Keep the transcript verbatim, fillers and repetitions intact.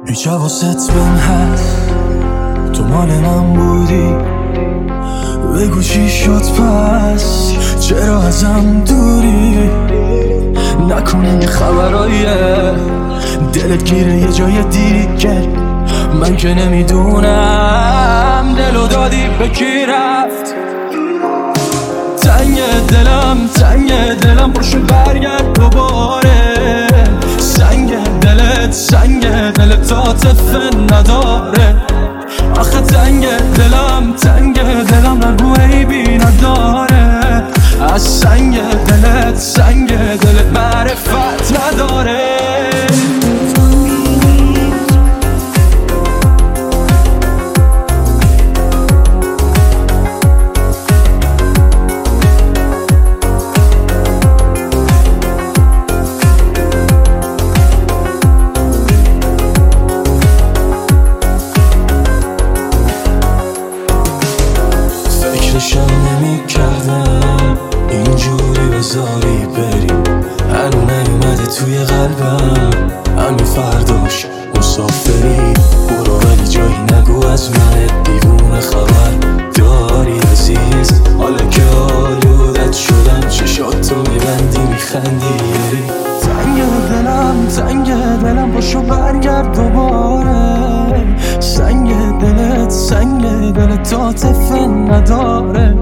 هیچ حواست بهم هست تو مال من بودی، بگو چی شد پس چرا ازم دوری؟ نکنه یه خبراییه دلت گیره یه جای دیگه، من که نمیدونم دلو دادی به کی رفت. تنگ دلم تنگ دلم پاشو برگرد دوباره، سنگ دلت سنگ دلت عاطفه نداره. آخه تنگ دلم تنگ دلم نگو عیبی نداره، از سنگ دلت سنگ دلت معرفت نداره. فکرشم نمی کردم اینجوری بذاری بریم، هنو نیومده توی قلبم همین فرداش مسافری. برو ولی جایی نگو از من دیوونه خبر داری عزیز، حالا که آلودت شدم چشاتو میبندی میخندی یری. تنگ دلم تنگ دلم پاشو برگرد دوباره، سنگ دلت سنگ دلت عاطفه نداره.